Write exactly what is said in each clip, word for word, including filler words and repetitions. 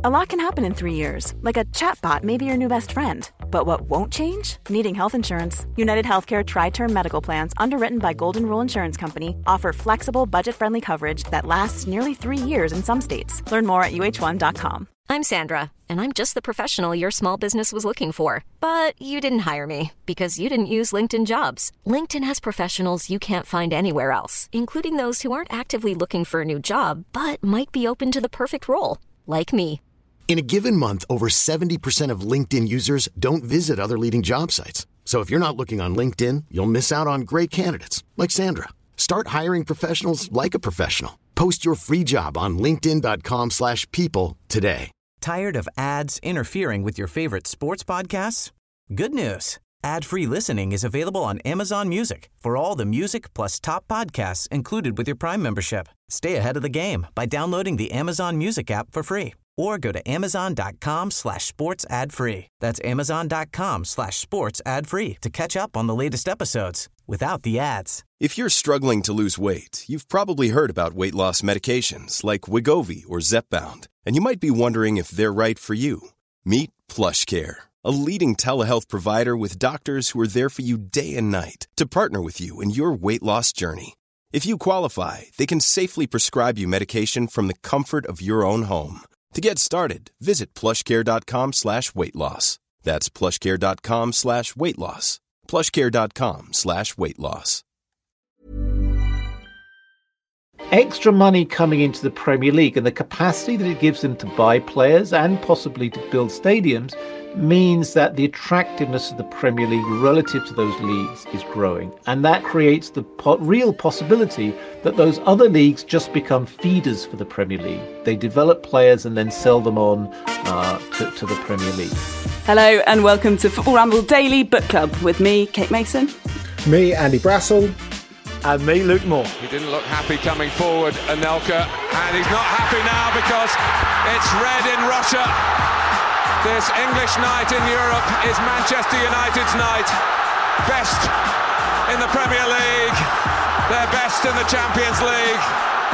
A lot can happen in three years, like a chatbot may be your new best friend. But what won't change? Needing health insurance. United Healthcare Tri-Term Medical Plans, underwritten by Golden Rule Insurance Company, offer flexible, budget-friendly coverage that lasts nearly three years in some states. Learn more at U H one dot com. I'm Sandra, and I'm just the professional your small business was looking for. But you didn't hire me because you didn't use LinkedIn Jobs. LinkedIn has professionals you can't find anywhere else, including those who aren't actively looking for a new job, but might be open to the perfect role, like me. In a given month, over seventy percent of LinkedIn users don't visit other leading job sites. So if you're not looking on LinkedIn, you'll miss out on great candidates like Sandra. Start hiring professionals like a professional. Post your free job on linkedin dot com slash people today. Tired of ads interfering with your favorite sports podcasts? Good news. Ad-free listening is available on Amazon Music for all the music plus top podcasts included with your Prime membership. Stay ahead of the game by downloading the Amazon Music app for free or go to amazon dot com slash sports ad free. That's amazon dot com slash sports ad free to catch up on the latest episodes without the ads. If you're struggling to lose weight, you've probably heard about weight loss medications like Wegovy or Zepbound, and you might be wondering if they're right for you. Meet PlushCare, a leading telehealth provider with doctors who are there for you day and night to partner with you in your weight loss journey. If you qualify, they can safely prescribe you medication from the comfort of your own home. To get started, visit plushcare.com slash weight loss. That's plushcare.com slash weight loss. plushcare.com slash weight loss. Extra money coming into the Premier League and the capacity that it gives them to buy players and possibly to build stadiums means that the attractiveness of the Premier League relative to those leagues is growing. And that creates the po- real possibility that those other leagues just become feeders for the Premier League. They develop players and then sell them on uh, to, to the Premier League. Hello and welcome to Football Ramble Daily Book Club with me, Kate Mason. Me, Andy Brassel. And me, Luke Moore. He didn't look happy coming forward, Anelka, and he's not happy now because it's red in Russia. This English night in Europe is Manchester United's night. Best in the Premier League, they're best in the Champions League.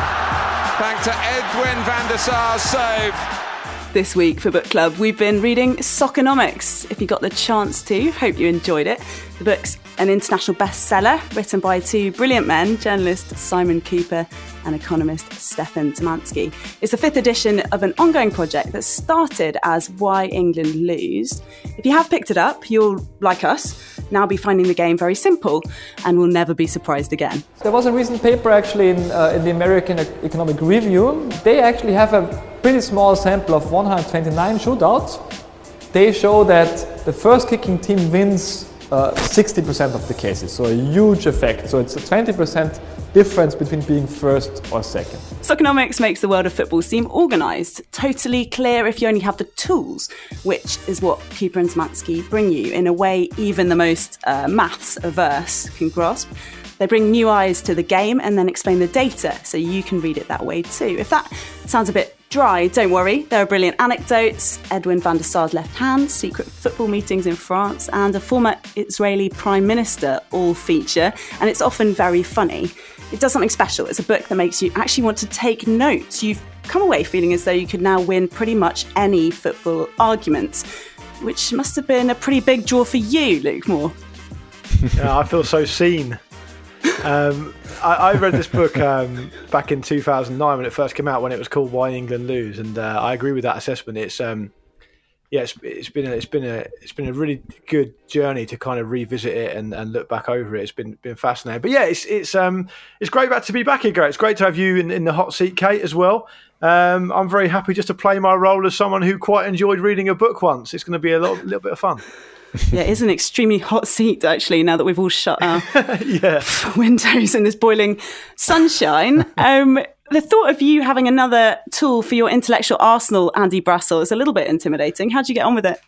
Thanks to Edwin van der Sar's save. This week for Book Club, we've been reading Soccernomics. If you got the chance to, hope you enjoyed it. The book's an international bestseller written by two brilliant men, journalist Simon Cooper and economist Stefan Tomansky. It's the fifth edition of an ongoing project that started as Why England Lose. If you have picked it up, you'll, like us, now be finding the game very simple and will never be surprised again. There was a recent paper actually in, uh, in the American Economic Review. They actually have a pretty small sample of one hundred twenty-nine shootouts. They show that the first kicking team wins uh, sixty percent of the cases, so a huge effect. So it's a twenty percent difference between being first or second. Soccernomics makes the world of football seem organised, totally clear if you only have the tools, which is what Cooper and Tomansky bring you in a way even the most uh, maths averse can grasp. They bring new eyes to the game and then explain the data so you can read it that way too. If that sounds a bit dry, don't worry. There are brilliant anecdotes, Edwin van der Sar's left hand, secret football meetings in France, and a former Israeli Prime Minister all feature, and it's often very funny. It does something special. It's a book that makes you actually want to take notes. You've come away feeling as though you could now win pretty much any football argument, which must have been a pretty big draw for you, Luke Moore. Yeah, I feel so seen. Um, I, I read this book um, back in two thousand nine when it first came out, when it was called Why England Lose, and uh, I agree with that assessment. It's um, yeah, it's, it's been a, it's been a it's been a really good journey to kind of revisit it and, and look back over it. It's been been fascinating. But yeah, it's it's um it's great back to be back here, Gareth. It's great to have you in, in the hot seat, Kate, as well. Um, I'm very happy just to play my role as someone who quite enjoyed reading a book once. It's going to be a little, little bit of fun. Yeah, it is an extremely hot seat, actually, now that we've all shut our yeah. windows in this boiling sunshine. Um, the thought of you having another tool for your intellectual arsenal, Andy Brassel, is a little bit intimidating. How did you get on with it?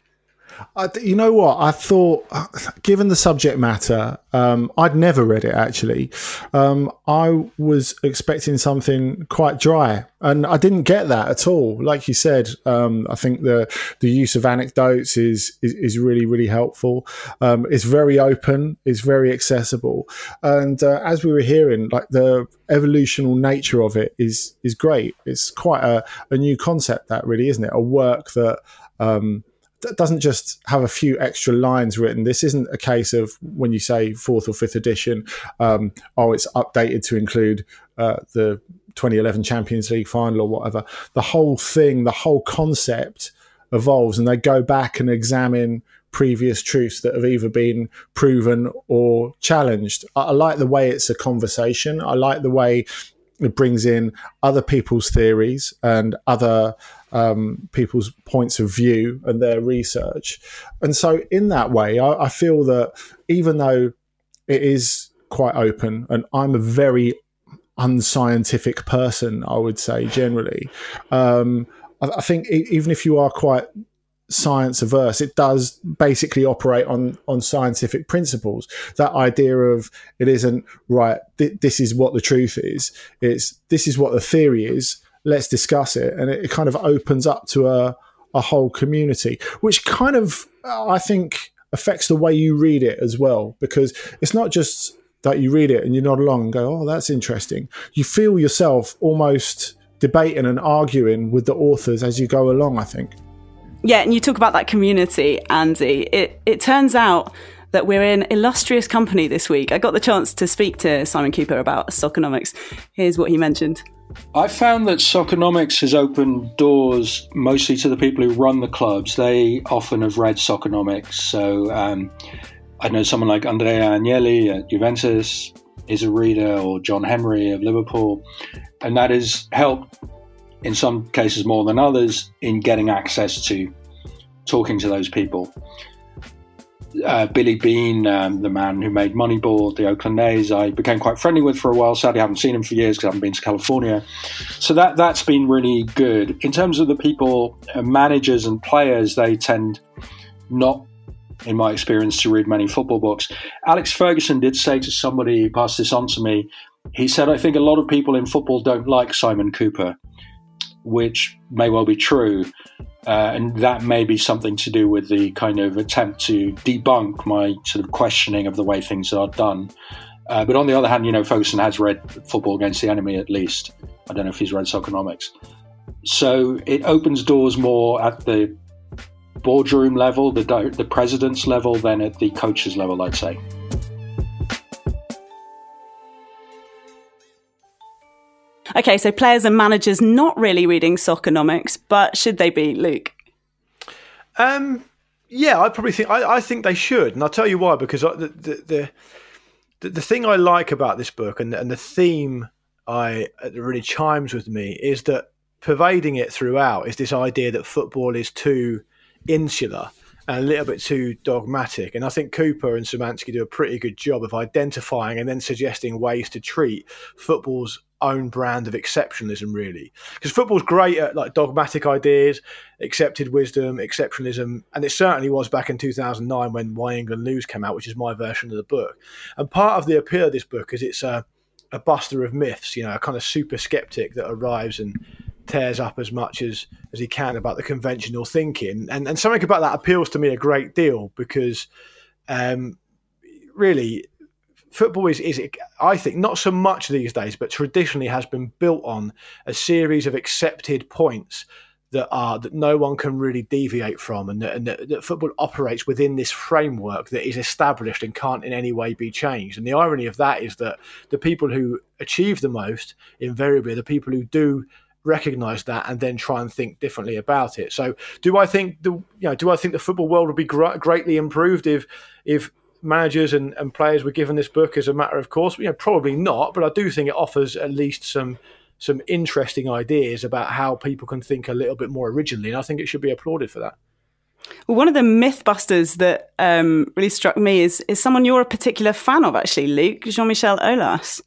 I, you know what? I thought, given the subject matter, um, I'd never read it actually. Um, I was expecting something quite dry, and I didn't get that at all. Like you said, um, I think the the use of anecdotes is is, is really really helpful. Um, it's very open, it's very accessible, and uh, as we were hearing, like the evolutional nature of it is is great. It's quite a, a new concept, that really, isn't it? A work that. Um, That doesn't just have a few extra lines written. This isn't a case of when you say fourth or fifth edition, um, oh, it's updated to include uh, the twenty eleven Champions League final or whatever. The whole thing, the whole concept evolves, and they go back and examine previous truths that have either been proven or challenged. I, I like the way it's a conversation. I like the way it brings in other people's theories and other um, people's points of view and their research. And so in that way, I, I feel that even though it is quite open, and I'm a very unscientific person, I would say generally, um, I, I think even if you are quite science averse, it does basically operate on on scientific principles. That idea of it isn't right, th- this is what the truth is, it's this is what the theory is, let's discuss it. And it, it kind of opens up to a, a whole community, which kind of, I think, affects the way you read it as well, because it's not just that you read it and you nod along and go, oh, that's interesting. You feel yourself almost debating and arguing with the authors as you go along, I think. Yeah, and you talk about that community, Andy. It it turns out that we're in illustrious company this week. I got the chance to speak to Simon Cooper about Soccernomics. Here's what he mentioned. I found that Soccernomics has opened doors mostly to the people who run the clubs. They often have read Soccernomics. So um, I know someone like Andrea Agnelli at Juventus is a reader, or John Henry of Liverpool. And that has helped, in some cases more than others, in getting access to talking to those people. Uh, Billy Bean, um, the man who made Moneyball, the Oakland A's, I became quite friendly with for a while. Sadly, I haven't seen him for years because I haven't been to California. So that, that's been really good. In terms of the people, uh, managers and players, they tend not, in my experience, to read many football books. Alex Ferguson did say to somebody who passed this on to me, he said, I think a lot of people in football don't like Simon Cooper, which may well be true. Uh, and that may be something to do with the kind of attempt to debunk my sort of questioning of the way things are done. Uh, but on the other hand, you know, Ferguson has read Football Against the Enemy at least. I don't know if he's read Soccernomics. So it opens doors more at the boardroom level, the, the president's level, than at the coach's level, I'd say. Okay, so players and managers not really reading Soccernomics, but should they be, Luke? Um, yeah, I probably think I, I think they should, and I'll tell you why. Because the the the, the thing I like about this book, and and the theme I that really chimes with me, is that pervading it throughout is this idea that football is too insular and a little bit too dogmatic. And I think Cooper and Szymanski do a pretty good job of identifying and then suggesting ways to treat football's own brand of exceptionalism, really. Because football's great at like dogmatic ideas, accepted wisdom, exceptionalism, and it certainly was back in two thousand nine when Why England Lose came out, which is my version of the book. And part of the appeal of this book is it's a, a buster of myths, you know, a kind of super skeptic that arrives and tears up as much as, as he can about the conventional thinking. And, and something about that appeals to me a great deal because um, really, football is, is, I think, not so much these days, but traditionally has been built on a series of accepted points that are that no one can really deviate from, and that, and that, that football operates within this framework that is established and can't in any way be changed. And the irony of that is that the people who achieve the most, invariably, are the people who do recognise that and then try and think differently about it. So, do I think the you know do I think the football world would be gr- greatly improved if if managers and, and players were given this book as a matter of course? You know, probably not, but I do think it offers at least some some interesting ideas about how people can think a little bit more originally, and I think it should be applauded for that. Well, one of the mythbusters that um, really struck me is is someone you're a particular fan of, actually, Luke, Jean-Michel Aulas.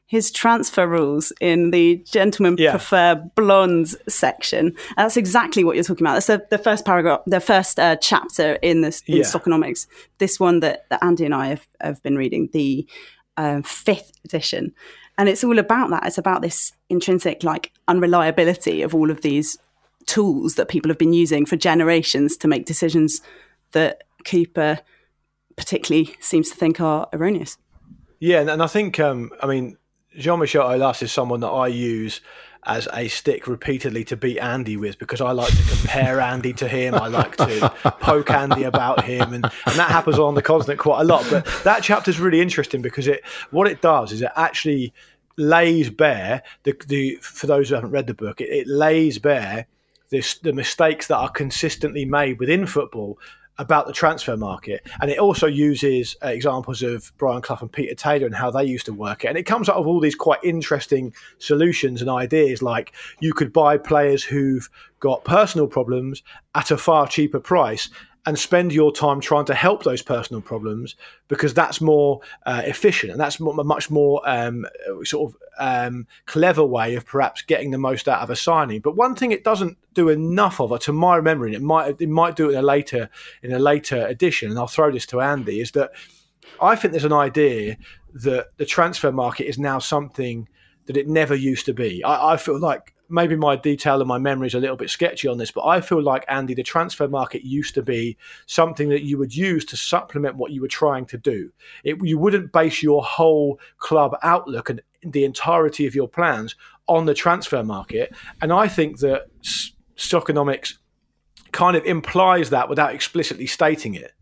his transfer rules in the gentlemen yeah. prefer blondes section. That's exactly what you're talking about. That's the, the first paragraph, the first uh, chapter in this in yeah. Stockonomics. This one that, that Andy and I have, have been reading, the uh, fifth edition. And it's all about that. It's about this intrinsic like unreliability of all of these tools that people have been using for generations to make decisions that Cooper particularly seems to think are erroneous. Yeah, and I think, um, I mean, Jean-Michel Aulas is someone that I use as a stick repeatedly to beat Andy with, because I like to compare Andy to him. I like to poke Andy about him, and, and that happens on the continent quite a lot. But that chapter is really interesting because it what it does is it actually lays bare, the, the for those who haven't read the book, it, it lays bare this, the mistakes that are consistently made within football about the transfer market. And it also uses uh, examples of Brian Clough and Peter Taylor and how they used to work it. And it comes out of all these quite interesting solutions and ideas, like you could buy players who've got personal problems at a far cheaper price and spend your time trying to help those personal problems, because that's more uh, efficient and that's more, a much more um, sort of um, clever way of perhaps getting the most out of a signing. But one thing it doesn't do enough of, to my memory, and it might it might do it in a later in a later edition, and I'll throw this to Andy, is that I think there's an idea that the transfer market is now something that it never used to be. I, I feel like maybe my detail and my memory is a little bit sketchy on this, but I feel like, Andy, the transfer market used to be something that you would use to supplement what you were trying to do. It, you wouldn't base your whole club outlook and the entirety of your plans on the transfer market. And I think that Stockonomics kind of implies that without explicitly stating it.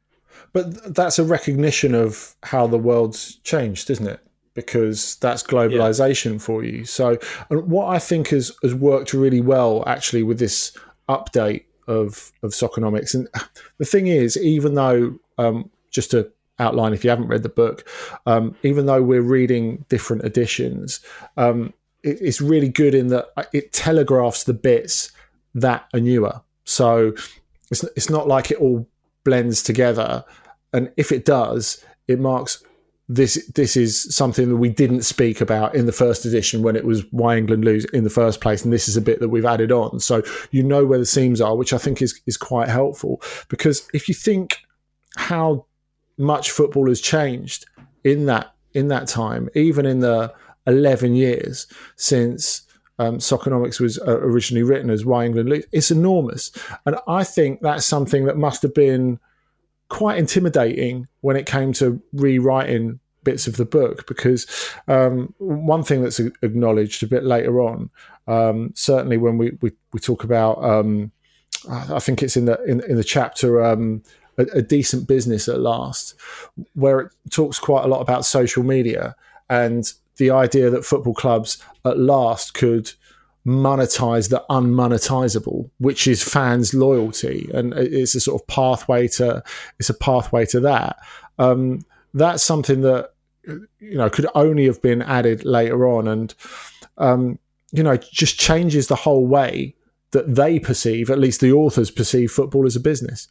But that's a recognition of how the world's changed, isn't it? Because that's globalization yeah. for you. So and what I think has, has worked really well actually with this update of, of Stockonomics. And the thing is, even though, um, just to outline if you haven't read the book, um, even though we're reading different editions, um, it, it's really good in that it telegraphs the bits that are newer. So it's, it's not like it all blends together. And if it does, it marks This this is something that we didn't speak about in the first edition when it was Why England Lose in the first place, and this is a bit that we've added on. So you know where the seams are, which I think is is quite helpful. Because if you think how much football has changed in that in that time, even in the eleven years since um, Stockonomics was uh, originally written as Why England Lose, it's enormous. And I think that's something that must have been quite intimidating when it came to rewriting bits of the book, because um, one thing that's acknowledged a bit later on, um, certainly when we, we, we talk about, um, I think it's in the in, in the chapter um, a, a Decent Business at Last, where it talks quite a lot about social media and the idea that football clubs at last could monetize the unmonetizable, which is fans' loyalty, and it's a sort of pathway to it's a pathway to that. Um, that's something that you know could only have been added later on, and um, you know just changes the whole way that they perceive, at least the authors perceive, football as a business.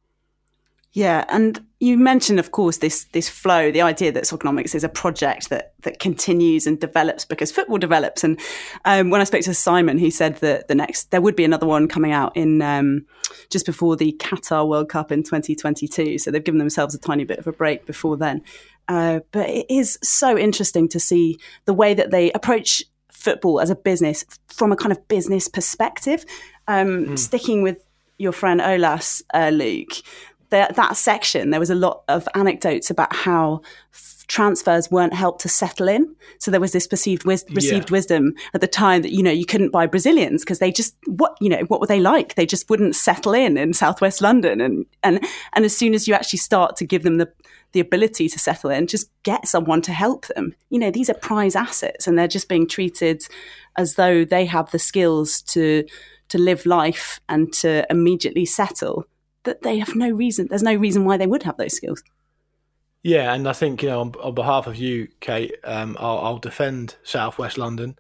Yeah, and you mentioned, of course, this this flow, the idea that Stockonomics is a project that that continues and develops because football develops. And um, when I spoke to Simon, he said that the next there would be another one coming out in um, just before the Qatar World Cup in twenty twenty-two. So they've given themselves a tiny bit of a break before then. Uh, but it is so interesting to see the way that they approach football as a business from a kind of business perspective. Um, mm. Sticking with your friend Aulas, uh, Luke. That, that section, there was a lot of anecdotes about how f- transfers weren't helped to settle in. So there was this perceived wis- received yeah. wisdom at the time that, you know, you couldn't buy Brazilians because they just, what, you know, what were they like? They just wouldn't settle in in Southwest London. And, and, and as soon as you actually start to give them the, the ability to settle in, just get someone to help them. You know, these are prize assets and they're just being treated as though they have the skills to, to live life and to immediately settle. That they have no reason, there's no reason why they would have those skills. Yeah, and I think, you know, on, on behalf of you, Kate, um, I'll, I'll defend Southwest London.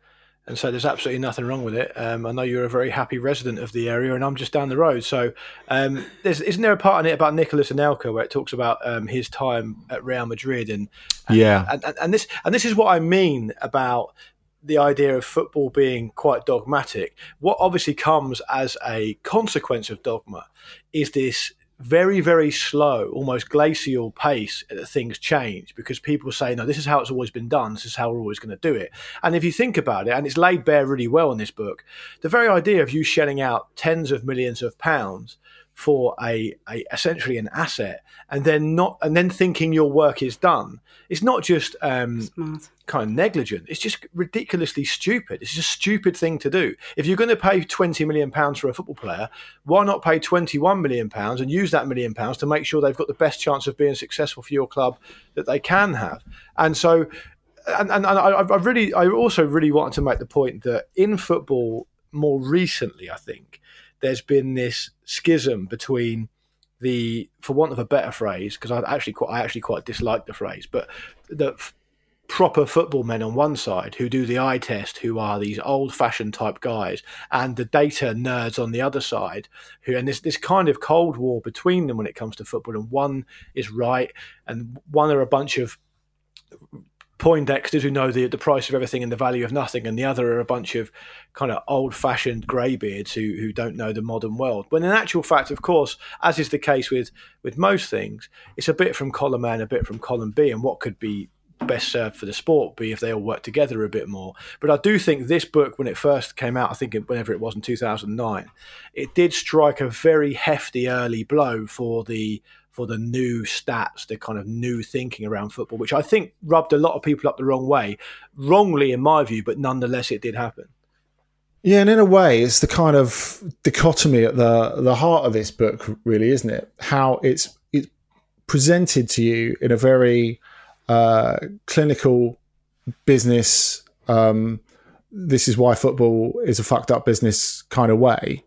And so there's absolutely nothing wrong with it. Um, I know you're a very happy resident of the area, and I'm just down the road. So um, there's, isn't there a part in it about Nicolas Anelka where it talks about um, his time at Real Madrid? And, and yeah, and, and, and this and this is what I mean about the idea of football being quite dogmatic. What obviously comes as a consequence of dogma is this very, very slow, almost glacial pace that things change, because people say, no, this is how it's always been done. This is how we're always going to do it. And if you think about it, and it's laid bare really well in this book, the very idea of you shelling out tens of millions of pounds for a, a essentially an asset, and then not, and then thinking your work is done, it's not just um, kind of negligent. It's just ridiculously stupid. It's just a stupid thing to do. If you're going to pay twenty million pounds for a football player, why not pay twenty-one million pounds and use that million pounds to make sure they've got the best chance of being successful for your club that they can have? And so, and, and, and I, I really, I also really wanted to make the point that in football more recently, I think, there's been this schism between the, for want of a better phrase, because I actually quite, I actually quite dislike the phrase, but the f- proper football men on one side who do the eye test, who are these old-fashioned type guys, and the data nerds on the other side, who, and this this kind of cold war between them when it comes to football, and one is right, and one are a bunch of Poindexters who know the the price of everything and the value of nothing, and the other are a bunch of kind of old-fashioned greybeards who who don't know the modern world. When in actual fact, of course, as is the case with with most things, it's a bit from column A and a bit from column B, and what could be best served for the sport be if they all work together a bit more. But I do think this book, when it first came out, I think whenever it was in two thousand nine, it did strike a very hefty early blow for the for the new stats, the kind of new thinking around football, which I think rubbed a lot of people up the wrong way, wrongly in my view, but nonetheless it did happen. Yeah, and in a way, it's the kind of dichotomy at the the heart of this book, really, isn't it? How it's it's presented to you in a very uh, clinical business, um, this is why football is a fucked up business kind of way.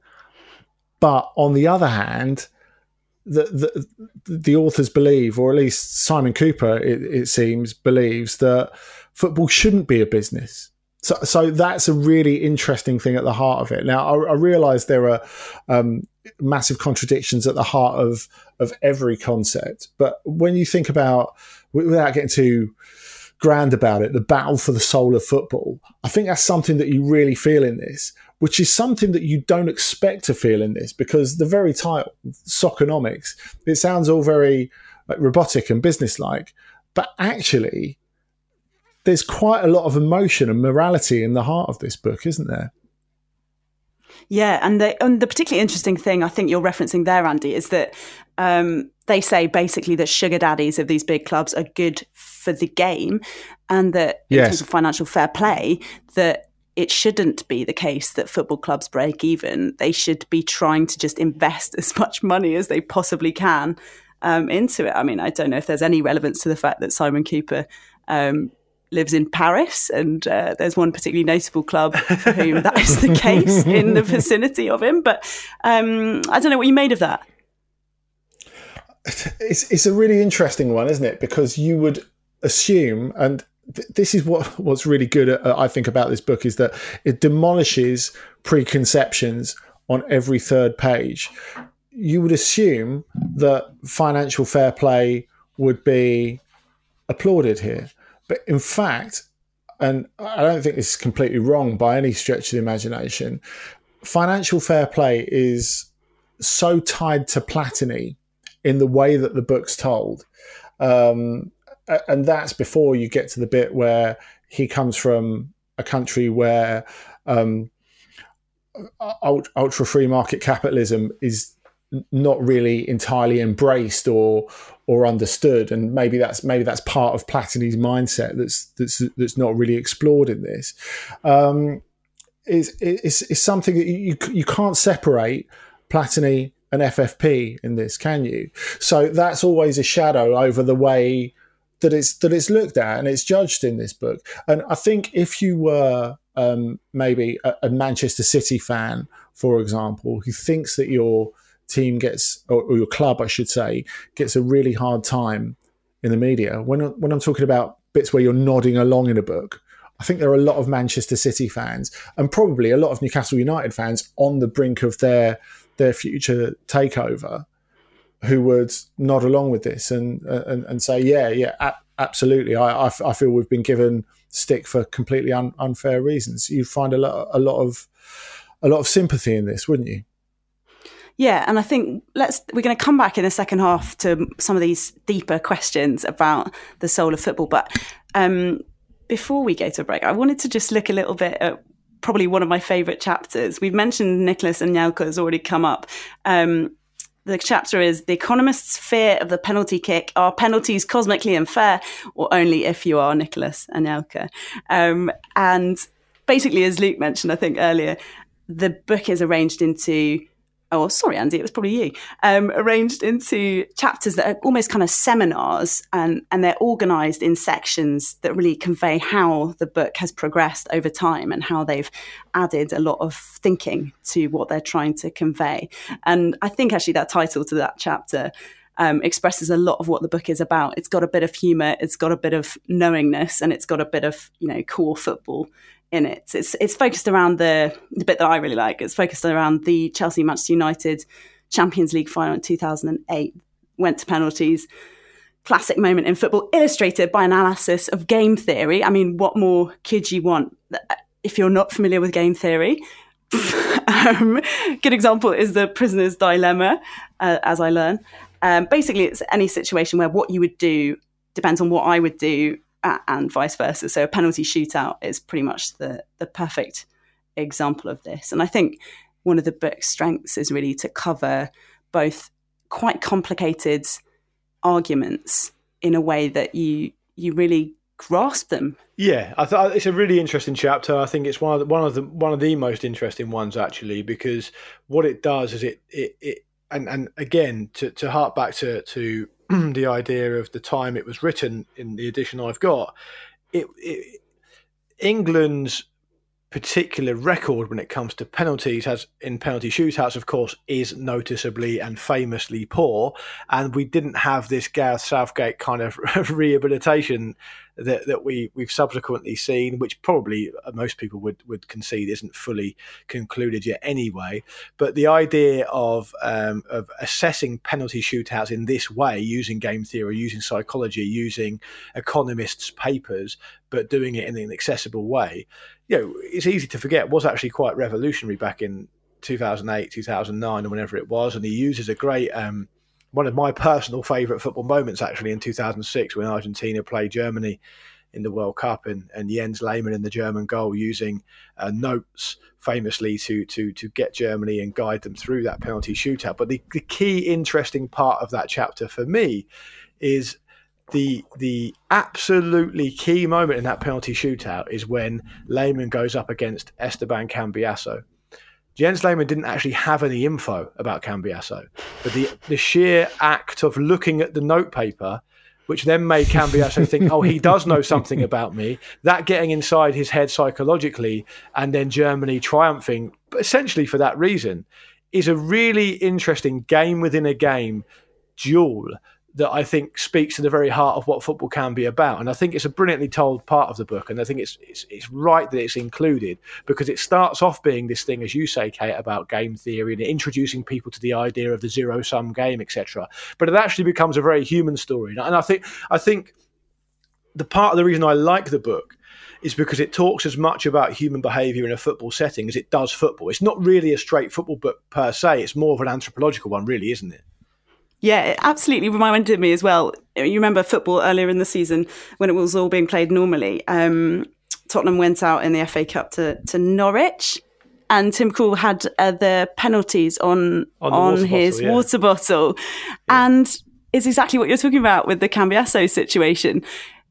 But on the other hand, the the, the authors believe, or at least Simon Cooper, it, it seems, believes that football shouldn't be a business. So, so that's a really interesting thing at the heart of it. Now, I, I realise there are um, massive contradictions at the heart of of every concept, but when you think about, without getting too grand about it, the battle for the soul of football, I think that's something that you really feel in this, which is something that you don't expect to feel in this, because the very title, Soccernomics, it sounds all very like, robotic and businesslike, but actually there's quite a lot of emotion and morality in the heart of this book, isn't there? Yeah, and the, and the particularly interesting thing I think you're referencing there, Andy, is that um, they say basically that sugar daddies of these big clubs are good for the game, and that in yes. terms of financial fair play, that it shouldn't be the case that football clubs break even. They should be trying to just invest as much money as they possibly can um, into it. I mean, I don't know if there's any relevance to the fact that Simon Cooper um, lives in Paris, and uh, there's one particularly notable club for whom that is the case in the vicinity of him. But um, I don't know what you made of that. It's it's a really interesting one, isn't it? Because you would assume, and th- this is what what's really good, uh, I think, about this book, is that it demolishes preconceptions on every third page. You would assume that financial fair play would be applauded here. But in fact, and I don't think this is completely wrong by any stretch of the imagination, financial fair play is so tied to Platini in the way that the book's told. Um, and that's before you get to the bit where he comes from a country where um, ultra free market capitalism is not really entirely embraced or or understood, and maybe that's maybe that's part of Platini's mindset that's that's that's not really explored in this. Um, is is is something that you you can't separate Platini and F F P in this, can you? So that's always a shadow over the way that it's that it's looked at and it's judged in this book. And I think if you were um, maybe a, a Manchester City fan, for example, who thinks that your team gets, or your club, I should say, gets a really hard time in the media, when when I'm talking about bits where you're nodding along in a book, I think there are a lot of Manchester City fans and probably a lot of Newcastle United fans on the brink of their their future takeover who would nod along with this and and, and say, yeah, yeah, a- absolutely. I, I, I feel we've been given stick for completely un- unfair reasons. You'd find a lot, a lot of a lot of sympathy in this, wouldn't you? Yeah, and I think let's we're going to come back in the second half to some of these deeper questions about the soul of football. But um, before we go to a break, I wanted to just look a little bit at probably one of my favourite chapters. We've mentioned Nicholas Anelka has already come up. Um, the chapter is The Economist's Fear of the Penalty Kick. Are penalties cosmically unfair, or only if you are Nicholas Anelka? Um, and basically, as Luke mentioned, I think earlier, the book is arranged into... Oh, sorry, Andy, it was probably you, um, arranged into chapters that are almost kind of seminars, and, and they're organised in sections that really convey how the book has progressed over time and how they've added a lot of thinking to what they're trying to convey. And I think actually that title to that chapter um, expresses a lot of what the book is about. It's got a bit of humour, it's got a bit of knowingness, and it's got a bit of, you know, core football in it. It's it's focused around the, the bit that I really like. It's focused around the Chelsea-Manchester United Champions League final in two thousand eight. Went to penalties. Classic moment in football, illustrated by analysis of game theory. I mean, what more could you want if you're not familiar with game theory? um, good example is the prisoner's dilemma, uh, as I learn. Um, basically, it's any situation where what you would do depends on what I would do, and vice versa. So a penalty shootout is pretty much the, the perfect example of this. And I think one of the book's strengths is really to cover both quite complicated arguments in a way that you you really grasp them. Yeah, I thought it's a really interesting chapter. I think it's one of the, one of the one of the most interesting ones, actually, because what it does is it it, it and and again to to hark back to to the idea of the time it was written in the edition I've got, it, it, England's particular record when it comes to penalties, has in penalty shootouts, of course, is noticeably and famously poor. And we didn't have this Gareth Southgate kind of rehabilitation that, that we, we've subsequently seen, which probably most people would, would concede isn't fully concluded yet anyway. But the idea of um, of assessing penalty shootouts in this way, using game theory, using psychology, using economists' papers, but doing it in an accessible way, you know, it's easy to forget, was actually quite revolutionary back in two thousand eight, two thousand nine, or whenever it was. And he uses a great... Um, one of my personal favourite football moments, actually, in two thousand six, when Argentina played Germany in the World Cup, and, and Jens Lehmann in the German goal, using uh, notes famously to to to get Germany and guide them through that penalty shootout. But the, the key interesting part of that chapter for me is the the absolutely key moment in that penalty shootout is when Lehmann goes up against Esteban Cambiasso. Jens Lehmann didn't actually have any info about Cambiasso, but the, the sheer act of looking at the notepaper, which then made Cambiasso think, oh, he does know something about me, that getting inside his head psychologically, and then Germany triumphing, essentially for that reason, is a really interesting game within a game duel that I think speaks to the very heart of what football can be about. And I think it's a brilliantly told part of the book. And I think it's, it's it's right that it's included, because it starts off being this thing, as you say, Kate, about game theory and introducing people to the idea of the zero-sum game, et cetera. But it actually becomes a very human story. And I think I think the part of the reason I like the book is because it talks as much about human behaviour in a football setting as it does football. It's not really a straight football book per se. It's more of an anthropological one, really, isn't it? Yeah, it absolutely reminded me as well. You remember football earlier in the season when it was all being played normally. Um, Tottenham went out in the F A Cup to, to Norwich, and Tim Krul had uh, the penalties on on, on water his bottle, yeah. water bottle. Yeah. And it's exactly what you're talking about with the Cambiasso situation,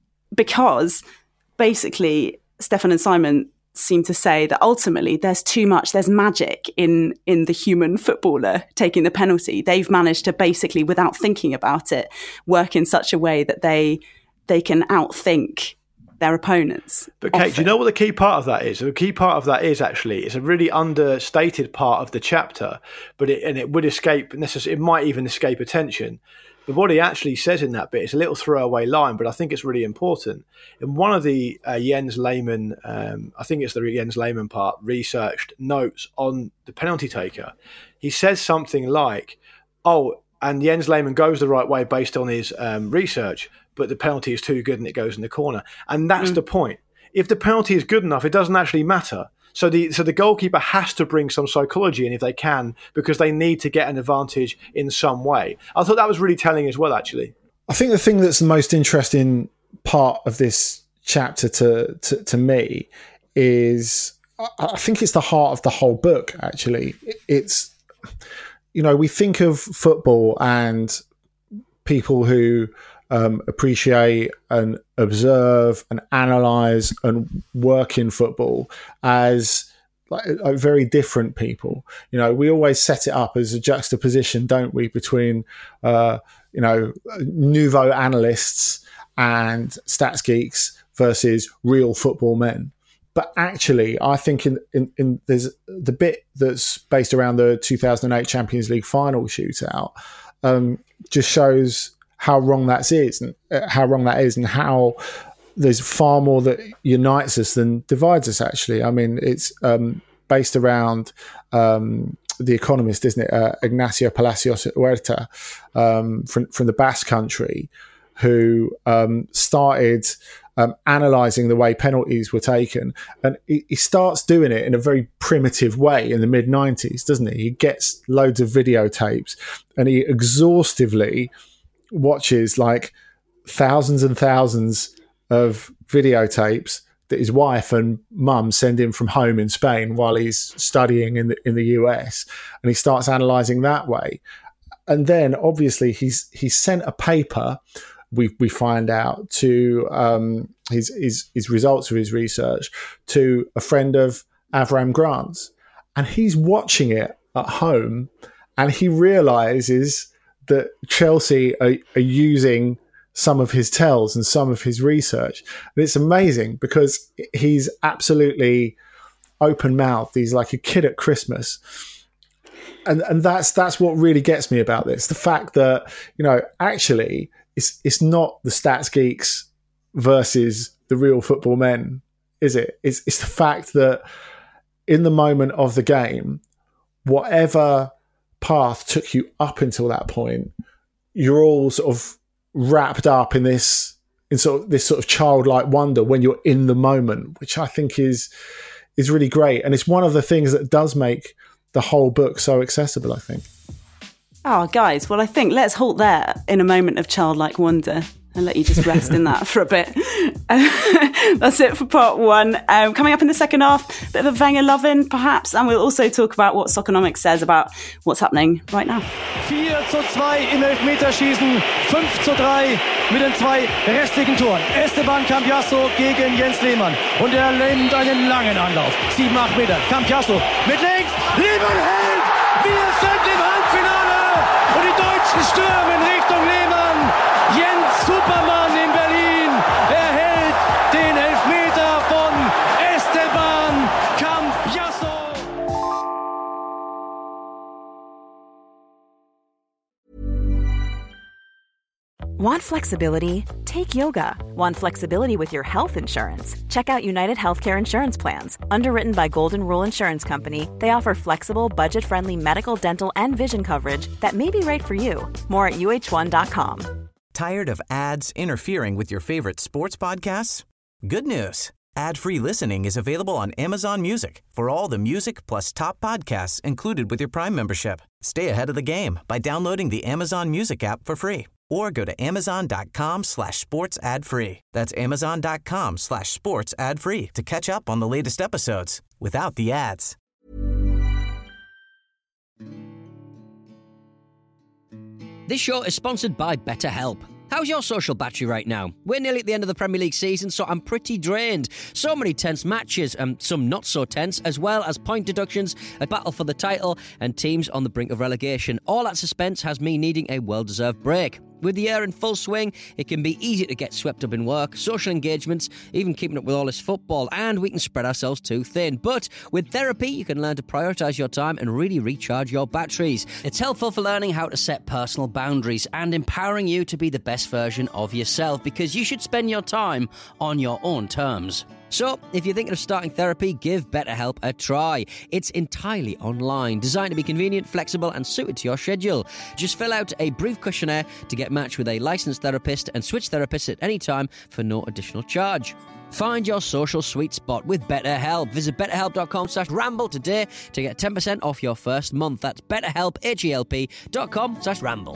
because basically Stefan and Simon seem to say that ultimately there's too much, there's magic in in the human footballer taking the penalty. They've managed to basically, without thinking about it, work in such a way that they they can outthink their opponents. But Kate, often. do you know what the key part of that is? The key part of that is actually, it's a really understated part of the chapter, but it, and it would escape, necessarily, it might even escape attention. But what he actually says in that bit is a little throwaway line, but I think it's really important. In one of the uh, Jens Lehmann, um, I think it's the Jens Lehmann part, researched notes on the penalty taker, he says something like, oh, and Jens Lehmann goes the right way based on his um, research, but the penalty is too good and it goes in the corner. And that's mm. the point. If the penalty is good enough, it doesn't actually matter. So the so the goalkeeper has to bring some psychology in if they can, because they need to get an advantage in some way. I thought that was really telling as well, actually. I think the thing that's the most interesting part of this chapter to to, to me is, I think it's the heart of the whole book, actually. It's, you know, we think of football and people who um, appreciate and observe and analyse and work in football as like, like very different people. You know, we always set it up as a juxtaposition, don't we, between, uh, you know, nouveau analysts and stats geeks versus real football men. But actually, I think in, in, in there's the bit that's based around the two thousand eight Champions League final shootout um, just shows how wrong that is, and uh, how wrong that is, and how there's far more that unites us than divides us. Actually, I mean, it's um, based around um, the Economist, isn't it? Uh, Ignacio Palacios Huerta um, from from the Basque Country, who um, started. Um, analysing the way penalties were taken, and he, he starts doing it in a very primitive way in the mid nineties, doesn't he? He gets loads of videotapes and he exhaustively watches like thousands and thousands of videotapes that his wife and mum send him from home in Spain while he's studying in the, in the U S, and he starts analysing that way. And then obviously he's he's sent a paper. We we find out to um, his, his his results of his research to a friend of Avram Grant's, and he's watching it at home, and he realizes that Chelsea are, are using some of his tells and some of his research, and it's amazing because he's absolutely open mouthed. He's like a kid at Christmas. And and that's that's what really gets me about this. The fact that, you know, actually it's it's not the stats geeks versus the real football men, is it? It's it's the fact that in the moment of the game, whatever path took you up until that point, you're all sort of wrapped up in this in sort of this sort of childlike wonder when you're in the moment, which I think is is really great. And it's one of the things that does make the whole book so accessible, I think. Oh, guys, well, I think let's halt there in a moment of childlike wonder and let you just rest in that for a bit. That's it for part one. Um, coming up in the second half, a bit of a Wenger lovin', perhaps, and we'll also talk about what Soccernomics says about what's happening right now. vier zu zwei im Elfmeterschießen, fünf zu drei mit den zwei restlichen Toren. Esteban Cambiasso gegen Jens Lehmann. Und er nimmt einen langen Anlauf. sieben, acht Meter. Cambiasso mit links. Lehmann hält! Wir sind im Halbfinale! Und die Deutschen stürmen Richtung Lehmann. Jens Supermann in Berlin. Er hält den Elfmeter von Esteban Cambiasso. Want flexibility? Take yoga. Want flexibility with your health insurance? Check out United Healthcare Insurance Plans. Underwritten by Golden Rule Insurance Company, they offer flexible, budget-friendly medical, dental, and vision coverage that may be right for you. More at U H one dot com. Tired of ads interfering with your favorite sports podcasts? Good news. Ad-free listening is available on Amazon Music for all the music plus top podcasts included with your Prime membership. Stay ahead of the game by downloading the Amazon Music app for free or go to amazon.com slash sports ad free. That's amazon.com slash sports ad free to catch up on the latest episodes without the ads. This show is sponsored by BetterHelp. How's your social battery right now? We're nearly at the end of the Premier League season, so I'm pretty drained. So many tense matches, and some not so tense, as well as point deductions, a battle for the title, and teams on the brink of relegation. All that suspense has me needing a well-deserved break. With the year in full swing, it can be easy to get swept up in work, social engagements, even keeping up with all this football, and we can spread ourselves too thin. But with therapy, you can learn to prioritise your time and really recharge your batteries. It's helpful for learning how to set personal boundaries and empowering you to be the best version of yourself, because you should spend your time on your own terms. So, if you're thinking of starting therapy, give BetterHelp a try. It's entirely online, designed to be convenient, flexible, and suited to your schedule. Just fill out a brief questionnaire to get matched with a licensed therapist and switch therapists at any time for no additional charge. Find your social sweet spot with BetterHelp. Visit betterhelp.com slash ramble today to get ten percent off your first month. That's betterhelp, H-E-L-P dot com slash ramble.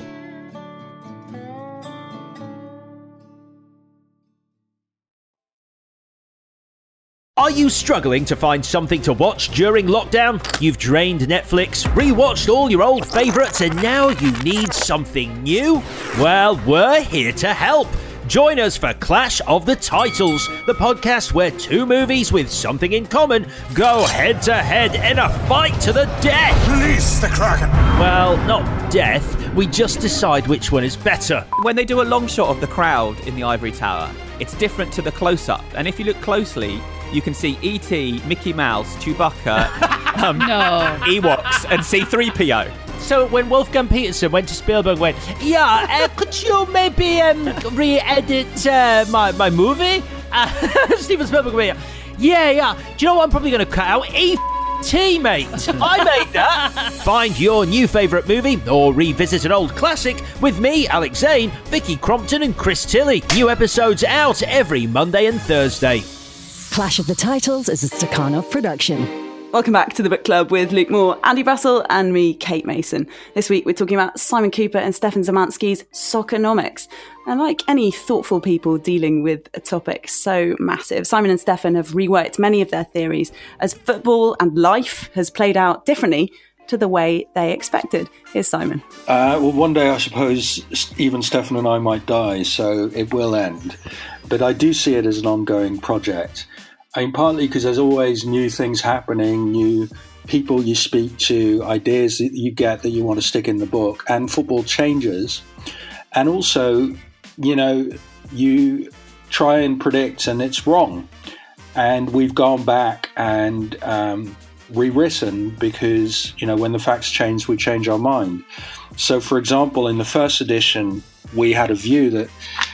Are you struggling to find something to watch during lockdown? You've drained Netflix, rewatched all your old favourites, and now you need something new? Well, we're here to help. Join us for Clash of the Titles, the podcast where two movies with something in common go head-to-head in a fight to the death. Release the Kraken. Well, not death. We just decide which one is better. When they do a long shot of the crowd in the Ivory Tower, it's different to the close-up. And if you look closely, you can see E T, Mickey Mouse, Chewbacca, um, no. Ewoks, and C three P O. So when Wolfgang Peterson went to Spielberg, went, yeah, uh, could you maybe um, re-edit uh, my, my movie? Uh, Steven Spielberg went, yeah, yeah. Do you know what I'm probably going to cut out? E T, mate. I made that. Find your new favourite movie or revisit an old classic with me, Alex Zane, Vicky Crompton and Chris Tilley. New episodes out every Monday and Thursday. Clash of the Titles is a Stakhanov production. Welcome back to the Book Club with Luke Moore, Andy Russell and me, Kate Mason. This week we're talking about Simon Cooper and Stefan Szymanski's Soccernomics. And like any thoughtful people dealing with a topic so massive, Simon and Stefan have reworked many of their theories as football and life has played out differently to the way they expected. Here's Simon. Uh, well, one day I suppose even Stefan and I might die, so it will end. But I do see it as an ongoing project. I mean, partly because there's always new things happening, new people you speak to, ideas that you get that you want to stick in the book, and football changes. And also, you know, you try and predict and it's wrong. And we've gone back and um, rewritten because, you know, when the facts change, we change our mind. So, for example, in the first edition, we had a view that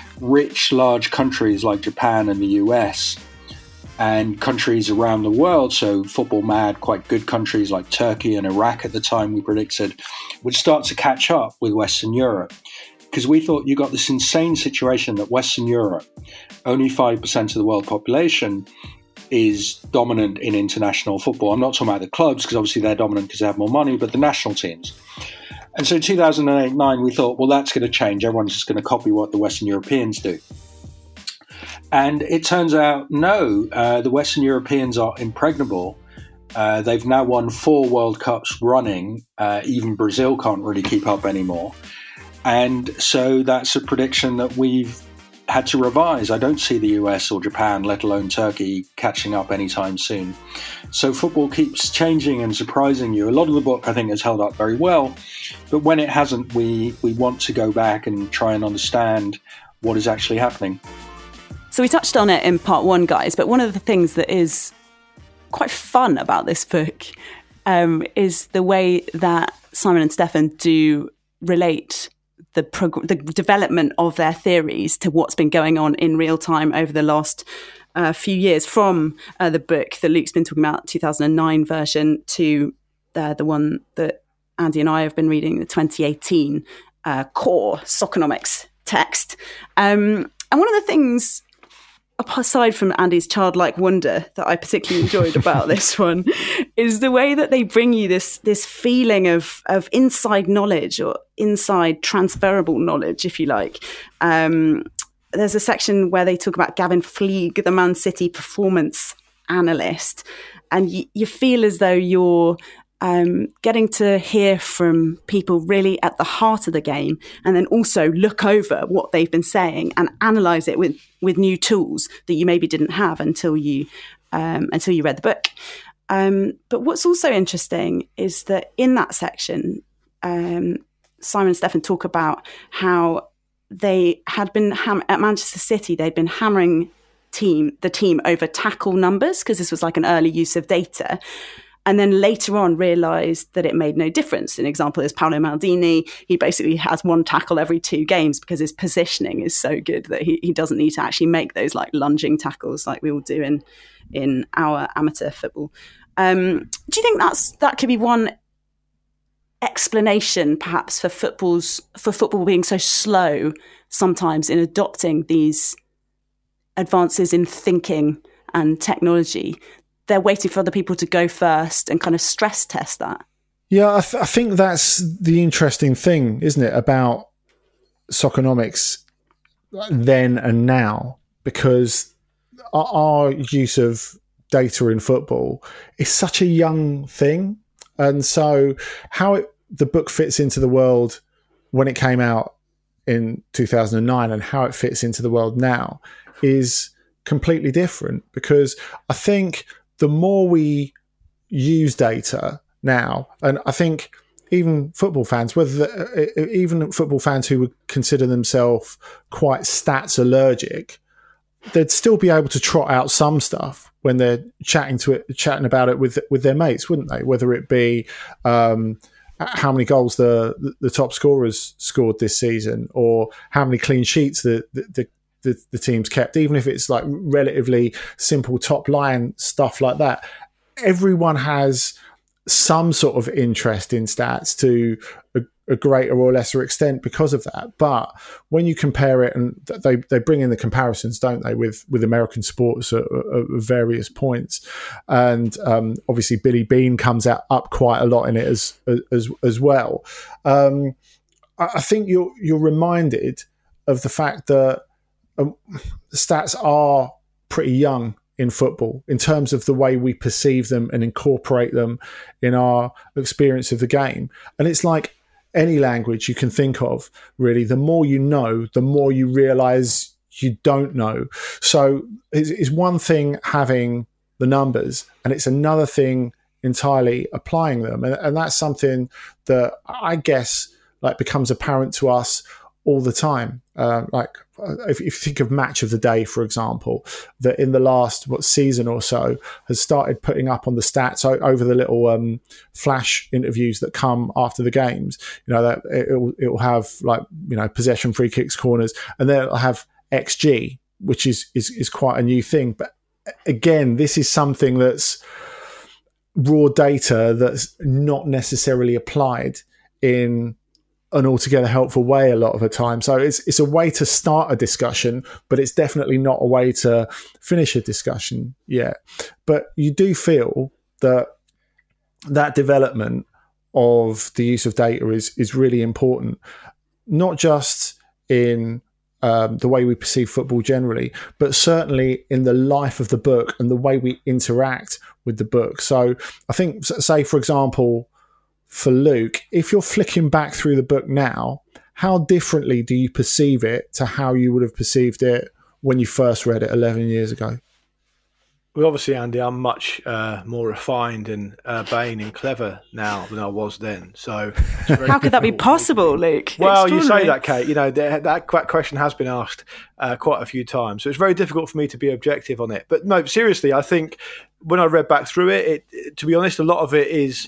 rich, large countries like Japan and the U S and countries around the world, so football mad, quite good countries like Turkey and Iraq at the time, we predicted, would start to catch up with Western Europe. Because we thought you got this insane situation that Western Europe, only five percent of the world population, is dominant in international football. I'm not talking about the clubs, because obviously they're dominant because they have more money, but the national teams. And so in two thousand eight nine, we thought, well, that's going to change. Everyone's just going to copy what the Western Europeans do. And it turns out, no, uh, the Western Europeans are impregnable. Uh, they've now won four World Cups running. Uh, even Brazil can't really keep up anymore. And so that's a prediction that we've had to revise. I don't see the U S or Japan, let alone Turkey, catching up anytime soon. So football keeps changing and surprising you. A lot of the book, I think, has held up very well. But when it hasn't, we, we want to go back and try and understand what is actually happening. So we touched on it in part one, guys, but one of the things that is quite fun about this book um, is the way that Simon and Stefan do relate the, prog- the development of their theories to what's been going on in real time over the last uh, few years, from uh, the book that Luke's been talking about, two thousand nine version, to uh, the one that Andy and I have been reading, the twenty eighteen uh, core Soccernomics text. Um, and one of the things, aside from Andy's childlike wonder, that I particularly enjoyed about this one is the way that they bring you this this feeling of of inside knowledge, or inside transferable knowledge, if you like. Um, there's a section where they talk about Gavin Fleig, the Man City performance analyst, and y- you feel as though you're Um, getting to hear from people really at the heart of the game, and then also look over what they've been saying and analyse it with, with new tools that you maybe didn't have until you um, until you read the book. Um, but what's also interesting is that in that section, um, Simon and Stefan talk about how they had been ham- at Manchester City. They'd been hammering team the team over tackle numbers because this was like an early use of data. And then later on realised that it made no difference. An example is Paolo Maldini. He basically has one tackle every two games because his positioning is so good that he, he doesn't need to actually make those like lunging tackles like we all do in in our amateur football. Um, do you think that's that could be one explanation perhaps for football's for football being so slow sometimes in adopting these advances in thinking and technology? They're waiting for other people to go first and kind of stress test that. Yeah, I, th- I think that's the interesting thing, isn't it, about Soccernomics then and now, because our, our use of data in football is such a young thing. And so how it, the book fits into the world when it came out in two thousand nine and how it fits into the world now is completely different, because I think the more we use data now, and I think even football fans, whether the, even football fans who would consider themselves quite stats allergic, they'd still be able to trot out some stuff when they're chatting to it, chatting about it with with their mates, wouldn't they? Whether it be um, how many goals the the top scorers scored this season, or how many clean sheets the the, the The, the team's kept, even if it's like relatively simple top line stuff like that. Everyone has some sort of interest in stats to a, a greater or lesser extent because of that. But when you compare it, and they, they bring in the comparisons, don't they, with, with American sports at, at various points. And um, obviously Billy Beane comes out up quite a lot in it as as as well. Um, I, I think you're you're reminded of the fact that Um, stats are pretty young in football in terms of the way we perceive them and incorporate them in our experience of the game. And it's like any language you can think of, really. The more you know, the more you realise you don't know. So it's, it's one thing having the numbers, and it's another thing entirely applying them. And, and that's something that I guess like becomes apparent to us all the time. Uh, like if, if you think of Match of the Day, for example, that in the last what season or so has started putting up on the stats over the little um, flash interviews that come after the games. You know, that it will it will have like, you know, possession, free kicks, corners, and then it'll have X G, which is is is quite a new thing. But again, this is something that's raw data that's not necessarily applied in an altogether helpful way a lot of the time. So it's it's a way to start a discussion, but it's definitely not a way to finish a discussion yet. But you do feel that that development of the use of data is is really important, not just in um, the way we perceive football generally, but certainly in the life of the book and the way we interact with the book. So I think, say, for example, for Luke, if you're flicking back through the book now, how differently do you perceive it to how you would have perceived it when you first read it eleven years ago? Well, obviously, Andy, I'm much uh, more refined and urbane and clever now than I was then. So, how could that be possible, Luke? Well, you say that, Kate. You know, that, that question has been asked uh, quite a few times, so it's very difficult for me to be objective on it. But no, seriously, I think when I read back through it, it, it to be honest, a lot of it is.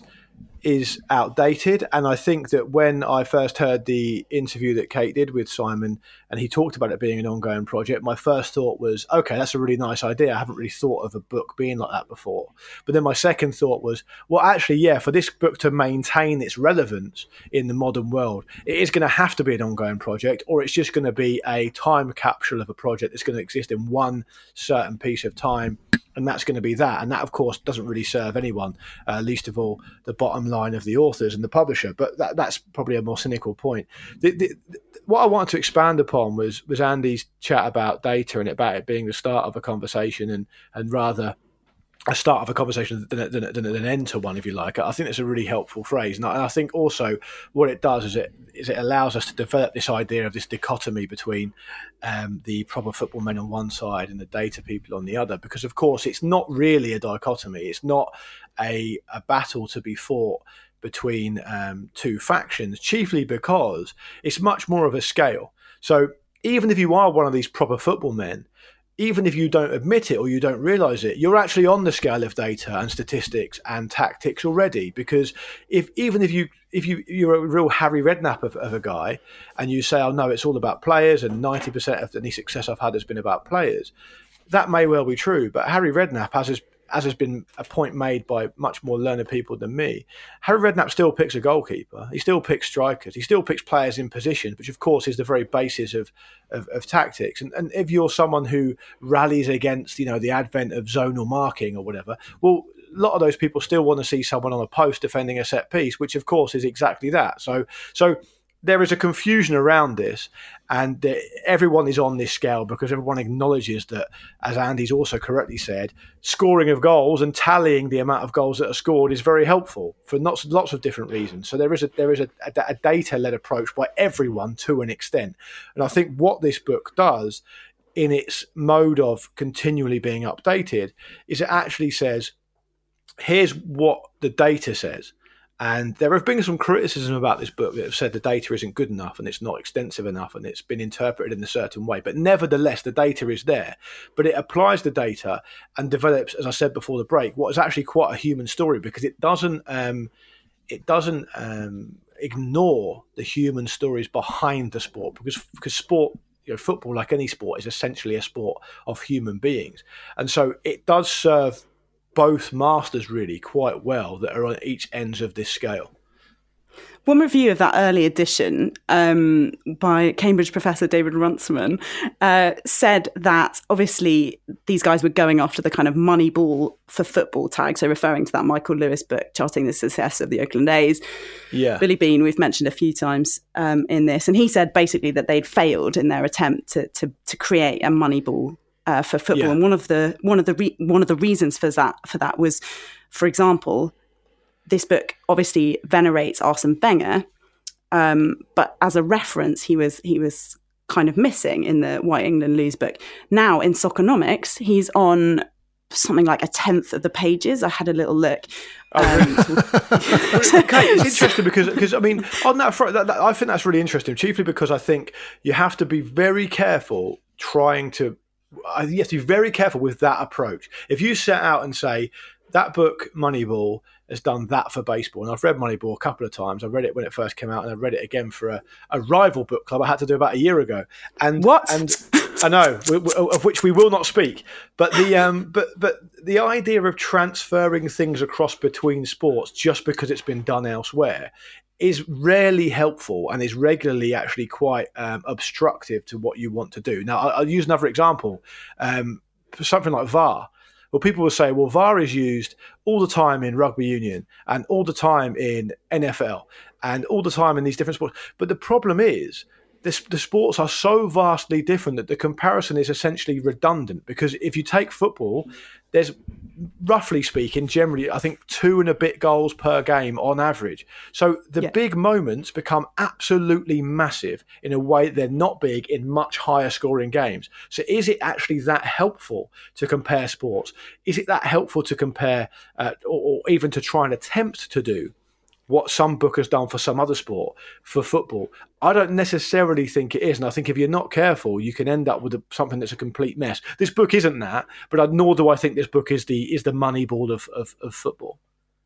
is outdated. And I think that when I first heard the interview that Kate did with Simon and he talked about it being an ongoing project, my first thought was, okay, that's a really nice idea. I haven't really thought of a book being like that before. But then my second thought was, well, actually, yeah, for this book to maintain its relevance in the modern world, it is going to have to be an ongoing project, or it's just going to be a time capsule of a project that's going to exist in one certain piece of time. And that's going to be that. And that, of course, doesn't really serve anyone, uh, least of all the bottom line of the authors and the publisher. But that, that's probably a more cynical point. The, the, the, what I wanted to expand upon was was Andy's chat about data and about it being the start of a conversation and, and rather a start of a conversation than, than, than an end to one, if you like. I think it's a really helpful phrase. And I, and I think also what it does is it is it allows us to develop this idea of this dichotomy between um, the proper football men on one side and the data people on the other. Because, of course, it's not really a dichotomy. It's not a, a battle to be fought between um, two factions, chiefly because it's much more of a scale. So even if you are one of these proper football men, even if you don't admit it or you don't realise it, you're actually on the scale of data and statistics and tactics already. Because if even if you if you you're a real Harry Redknapp of, of a guy, and you say, "Oh no, it's all about players," and ninety percent of any success I've had has been about players, that may well be true. But Harry Redknapp, as is, as has been a point made by much more learned people than me, Harry Redknapp still picks a goalkeeper. He still picks strikers. He still picks players in position, which of course is the very basis of of, of tactics. And, and if you're someone who rallies against, you know, the advent of zonal marking or whatever, well, a lot of those people still want to see someone on a post defending a set piece, which of course is exactly that. So, so. There is a confusion around this, and the, everyone is on this scale because everyone acknowledges that, as Andy's also correctly said, scoring of goals and tallying the amount of goals that are scored is very helpful for lots, lots of different reasons. So there is a there is a, a, a data-led approach by everyone to an extent, and I think what this book does, in its mode of continually being updated, is it actually says, here's what the data says. And there have been some criticism about this book that have said the data isn't good enough and it's not extensive enough and it's been interpreted in a certain way. But nevertheless, the data is there. But it applies the data and develops, as I said before the break, what is actually quite a human story, because it doesn't um, it doesn't um, ignore the human stories behind the sport, because because sport, you know, football, like any sport, is essentially a sport of human beings, and so it does serve both masters really quite well that are on each ends of this scale. One review of that early edition um, by Cambridge professor David Runciman uh, said that obviously these guys were going after the kind of money ball for football tag, so referring to that Michael Lewis book, Charting the Success of the Oakland A's. Yeah. Billy Beane, we've mentioned a few times um, in this, and he said basically that they'd failed in their attempt to to, to create a money ball uh, for football. Yeah. And one of the one of the re- one of the reasons for that for that was, for example, this book obviously venerates Arsene Wenger, um, but as a reference, he was he was kind of missing in the Why England Lose book. Now in Soccernomics, he's on something like a tenth of the pages. I had a little look. Um, okay, it's interesting because because I mean on that front, that, that, I think that's really interesting. Chiefly because I think you have to be very careful trying to. I think you have to be very careful with that approach. If you set out and say, that book, Moneyball, has done that for baseball. And I've read Moneyball a couple of times. I read it when it first came out, and I read it again for a, a rival book club I had to do about a year ago. And what? And I know, of which we will not speak. But the um, but but the idea of transferring things across between sports just because it's been done elsewhere is rarely helpful and is regularly actually quite um, obstructive to what you want to do. Now, I'll, I'll use another example. Um, for something like V A R. Well, people will say, well, V A R is used all the time in rugby union and all the time in N F L and all the time in these different sports. But the problem is this, the sports are so vastly different that the comparison is essentially redundant, because if you take football, there's, roughly speaking, generally, I think two and a bit goals per game on average. So the Yeah. big moments become absolutely massive in a way they're not big in much higher scoring games. So is it actually that helpful to compare sports? Is it that helpful to compare uh, or, or even to try and attempt to do what some book has done for some other sport, for football? I don't necessarily think it is. And I think if you're not careful, you can end up with a, something that's a complete mess. This book isn't that, but I, nor do I think this book is the is the Moneyball of, of, of football.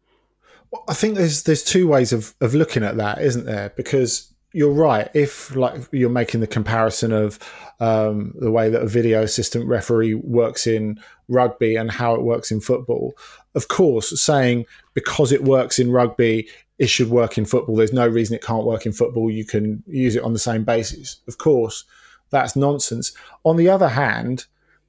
Well, I think there's there's two ways of, of looking at that, isn't there? Because you're right. If like you're making the comparison of um, the way that a video assistant referee works in rugby and how it works in football, of course, saying because it works in rugby, it should work in football. There's no reason it can't work in football. You can use it on the same basis. Of course, that's nonsense. On the other hand,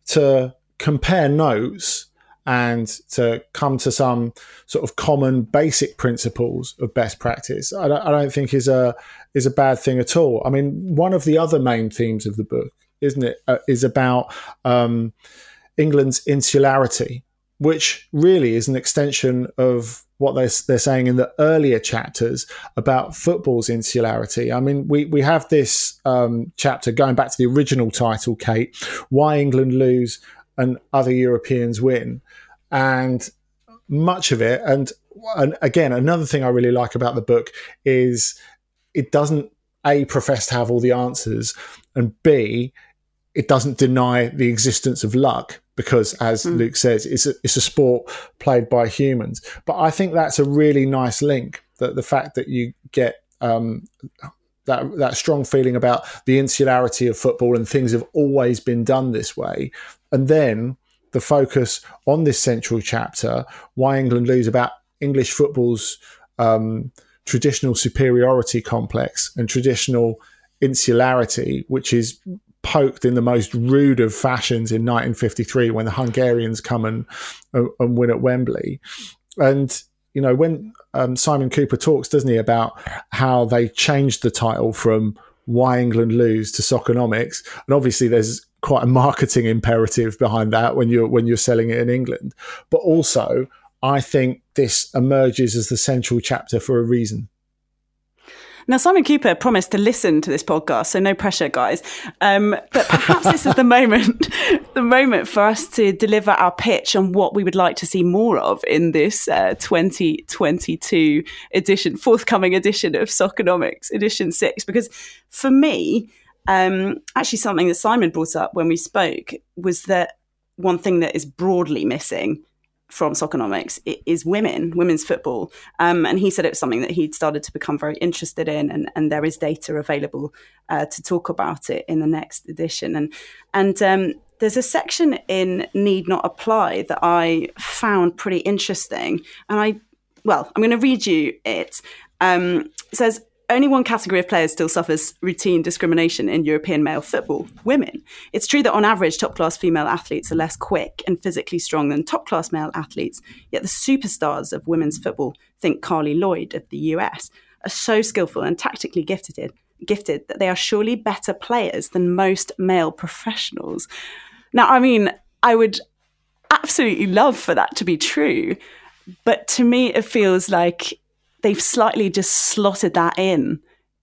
to compare notes and to come to some sort of common basic principles of best practice, I don't, I don't think is a is a bad thing at all. I mean, one of the other main themes of the book, isn't it, uh, is about um, England's insularity, which really is an extension of what they're, they're saying in the earlier chapters about football's insularity. I mean, we, we have this um, chapter going back to the original title, Kate, Why England Lose and Other Europeans Win. And much of it, and, and again, another thing I really like about the book is it doesn't A, profess to have all the answers, and B, it doesn't deny the existence of luck because, as mm. Luke says, it's a, it's a sport played by humans. But I think that's a really nice link, that the fact that you get um, that that strong feeling about the insularity of football and things have always been done this way. And then the focus on this central chapter, Why England Lose, about English football's um, traditional superiority complex and traditional insularity, which is poked in the most rude of fashions in nineteen fifty-three when the Hungarians come and, uh, and win at Wembley. And, you know, when um, Simon Cooper talks, doesn't he, about how they changed the title from Why England Lose to Soccernomics. And obviously there's quite a marketing imperative behind that when you're, when you're selling it in England. But also, I think this emerges as the central chapter for a reason. Now, Simon Cooper promised to listen to this podcast, so no pressure, guys. Um, but perhaps this is the moment, the moment for us to deliver our pitch on what we would like to see more of in this uh, twenty twenty-two edition, forthcoming edition of Soccernomics, edition six. Because for me, um, actually something that Simon brought up when we spoke was that one thing that is broadly missing from Soccernomics is women, women's football. Um, and he said it was something that he'd started to become very interested in, and, and there is data available uh, to talk about it in the next edition. And and um, there's a section in Need Not Apply that I found pretty interesting. And I, well, I'm going to read you it. Um, it says, only one category of players still suffers routine discrimination in European male football: women. It's true that on average, top-class female athletes are less quick and physically strong than top-class male athletes, yet the superstars of women's football, think Carly Lloyd of the U S, are so skillful and tactically gifted, gifted that they are surely better players than most male professionals. Now, I mean, I would absolutely love for that to be true, but to me it feels like they've slightly just slotted that in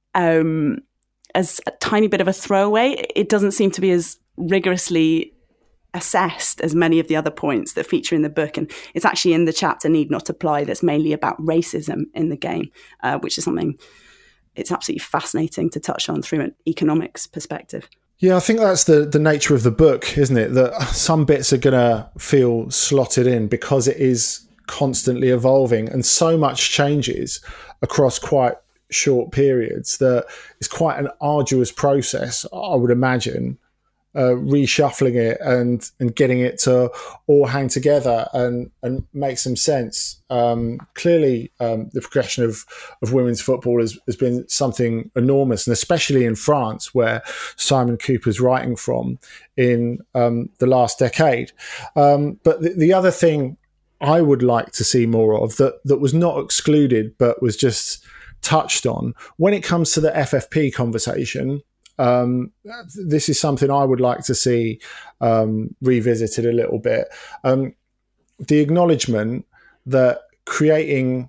um, as a tiny bit of a throwaway. It doesn't seem to be as rigorously assessed as many of the other points that feature in the book. And it's actually in the chapter Need Not Apply that's mainly about racism in the game, uh, which is something it's absolutely fascinating to touch on through an economics perspective. Yeah, I think that's the, the nature of the book, isn't it? That some bits are going to feel slotted in because it is constantly evolving and so much changes across quite short periods that it's quite an arduous process, I would imagine, uh, reshuffling it and and getting it to all hang together and and make some sense. Um, clearly, um, the progression of of women's football has, has been something enormous, and especially in France, where Simon Cooper's writing from in um, the last decade. Um, but the, the other thing I would like to see more of that that was not excluded but was just touched on when it comes to the F F P conversation. Um, this is something I would like to see um, revisited a little bit. Um, the acknowledgement that creating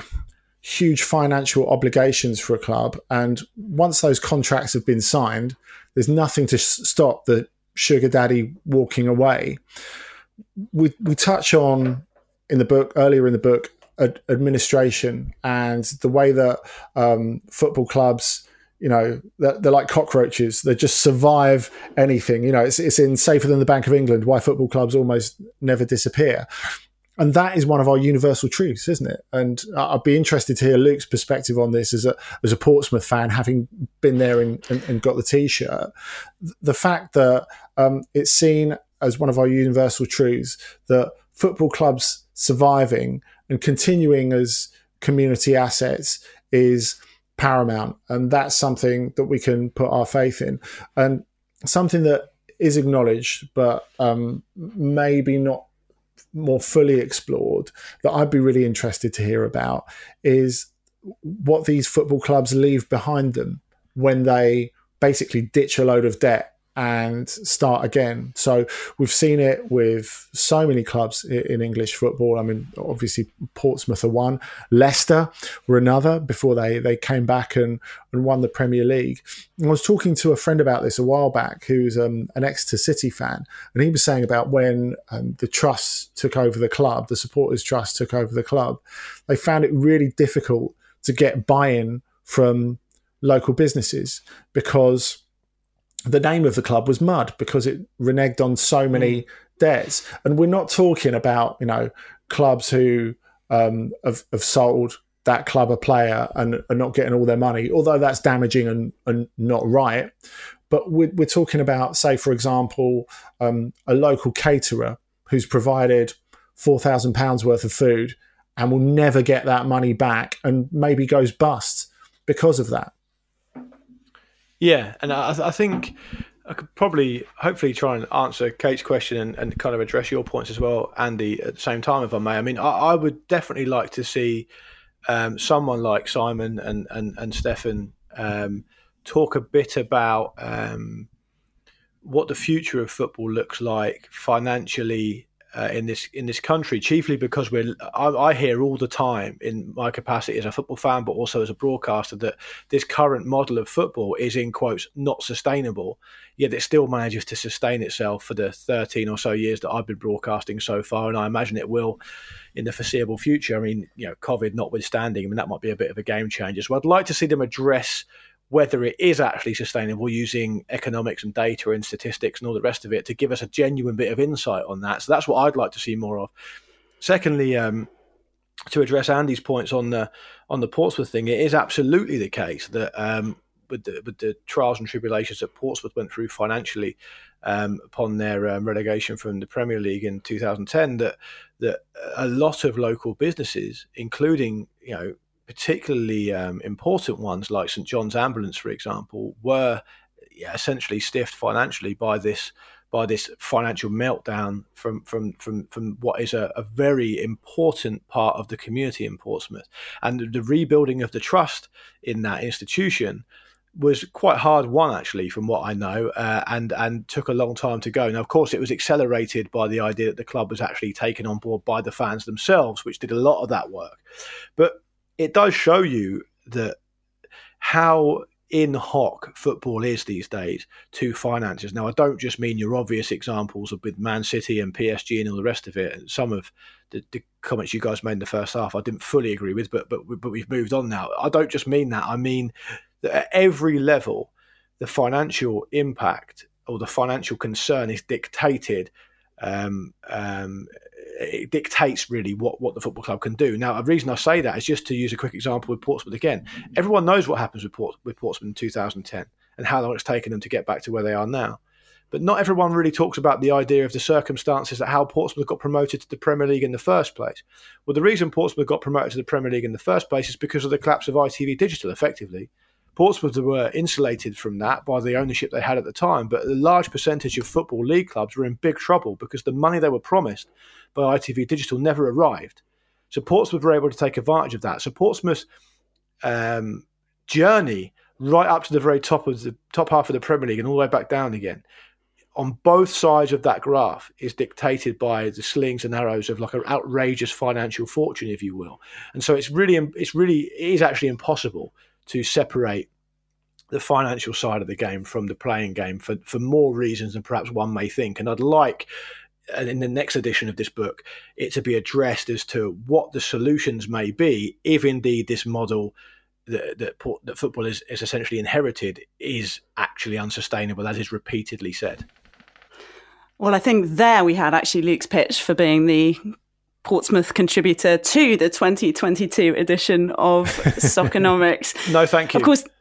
huge financial obligations for a club, and once those contracts have been signed, there's nothing to stop the sugar daddy walking away. We we touch on in the book, earlier in the book, ad- administration and the way that um, football clubs, you know, they're, they're like cockroaches. They just survive anything. You know, it's, it's in Safer Than the Bank of England, why football clubs almost never disappear. And that is one of our universal truths, isn't it? And I'd be interested to hear Luke's perspective on this as a as a Portsmouth fan, having been there and, and, and got the T-shirt. The fact that um, it's seen as one of our universal truths that football clubs surviving and continuing as community assets is paramount. And that's something that we can put our faith in. And something that is acknowledged, but um, maybe not more fully explored, that I'd be really interested to hear about is what these football clubs leave behind them when they basically ditch a load of debt and start again. So we've seen it with so many clubs in English football. I mean, obviously Portsmouth are one, Leicester were another before they, they came back and, and won the Premier League. And I was talking to a friend about this a while back who's um, an Exeter City fan, and he was saying about when um, the Trust took over the club, the Supporters Trust took over the club, they found it really difficult to get buy-in from local businesses because the name of the club was mud, because it reneged on so many mm. debts. And we're not talking about, you know, clubs who um, have, have sold that club a player and are not getting all their money, although that's damaging and, and not right. But we're, we're talking about, say, for example, um, a local caterer who's provided four thousand pounds worth of food and will never get that money back and maybe goes bust because of that. Yeah, and I, I think I could probably, hopefully, try and answer Kate's question and, and kind of address your points as well, Andy, at the same time, if I may. I mean, I, I would definitely like to see um, someone like Simon and, and, and Stefan um, talk a bit about um, what the future of football looks like financially uh, in this in this country, chiefly because we're I, I hear all the time in my capacity as a football fan, but also as a broadcaster, that this current model of football is, in quotes, not sustainable, yet it still manages to sustain itself for the thirteen or so years that I've been broadcasting so far, and I imagine it will in the foreseeable future. I mean, you know, COVID notwithstanding, I mean, that might be a bit of a game changer. So I'd like to see them address whether it is actually sustainable using economics and data and statistics and all the rest of it to give us a genuine bit of insight on that. So that's what I'd like to see more of. Secondly, um, to address Andy's points on the on the Portsmouth thing, it is absolutely the case that um, with, the, with the trials and tribulations that Portsmouth went through financially um, upon their um, relegation from the Premier League in two thousand ten, that that a lot of local businesses, including, you know, particularly um, important ones like St John's Ambulance, for example, were yeah, essentially stiffed financially by this by this financial meltdown from from from, from what is a, a very important part of the community in Portsmouth. And the rebuilding of the trust in that institution was quite hard won, actually, from what I know, uh, and and took a long time to go. Now, of course, it was accelerated by the idea that the club was actually taken on board by the fans themselves, which did a lot of that work. But it does show you that how in hoc football is these days to finances. Now, I don't just mean your obvious examples of with Man City and P S G and all the rest of it. And some of the, the comments you guys made in the first half, I didn't fully agree with, but but but we've moved on now. I don't just mean that. I mean that at every level, the financial impact or the financial concern is dictated. Um, um, it dictates really what, what the football club can do. Now, the reason I say that is just to use a quick example with Portsmouth again. Everyone knows what happens with, Port, with Portsmouth in two thousand ten and how long it's taken them to get back to where they are now. But not everyone really talks about the idea of the circumstances that how Portsmouth got promoted to the Premier League in the first place. Well, the reason Portsmouth got promoted to the Premier League in the first place is because of the collapse of I T V Digital, effectively. Portsmouth were insulated from that by the ownership they had at the time, but a large percentage of football league clubs were in big trouble because the money they were promised by I T V Digital never arrived. So Portsmouth were able to take advantage of that. So Portsmouth's um, journey right up to the very top of the top half of the Premier League and all the way back down again, on both sides of that graph, is dictated by the slings and arrows of like an outrageous financial fortune, if you will. And so it's really, it's really, it is actually impossible to separate the financial side of the game from the playing game for, for more reasons than perhaps one may think. And I'd like, in the next edition of this book, it to be addressed as to what the solutions may be if indeed this model that, that, that football is, is essentially inherited is actually unsustainable, as is repeatedly said. Well, I think there we had actually Luke's pitch for being the Portsmouth contributor to the twenty twenty-two edition of Soccernomics. No, thank you. Of course,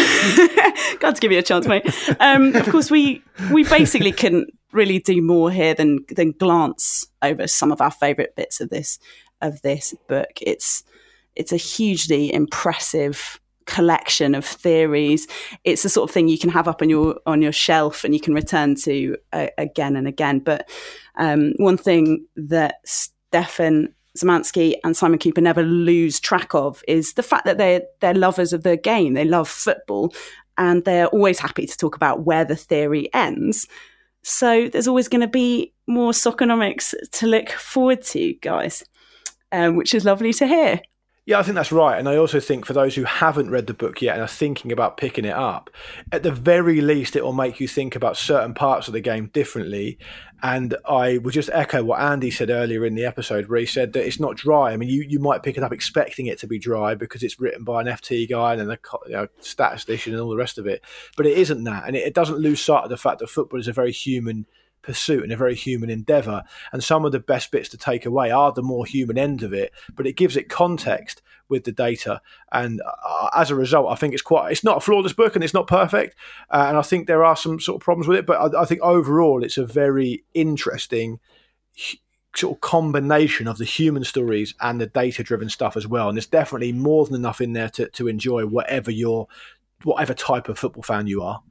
got to give you a chance, mate. Um, of course, we we basically couldn't really do more here than than glance over some of our favourite bits of this of this book. It's it's a hugely impressive collection of theories. It's the sort of thing you can have up on your on your shelf and you can return to uh, again and again. But um, one thing that Stefan Szymanski and Simon Cooper never lose track of is the fact that they're, they're lovers of the game. They love football and they're always happy to talk about where the theory ends. So there's always going to be more Soccernomics to look forward to, guys, um, which is lovely to hear. Yeah, I think that's right. And I also think for those who haven't read the book yet and are thinking about picking it up, at the very least, it will make you think about certain parts of the game differently. And I would just echo what Andy said earlier in the episode, where he said that it's not dry. I mean, you, you might pick it up expecting it to be dry because it's written by an F T guy and a you know, statistician and all the rest of it. But it isn't that. And it, it doesn't lose sight of the fact that football is a very human pursuit and a very human endeavour, and some of the best bits to take away are the more human end of it, but it gives it context with the data, and uh, as a result I think it's quite it's not a flawless book and it's not perfect, uh, and I think there are some sort of problems with it, but I, I think overall it's a very interesting sort of combination of the human stories and the data driven stuff as well, and there's definitely more than enough in there to, to enjoy whatever your whatever type of football fan you are.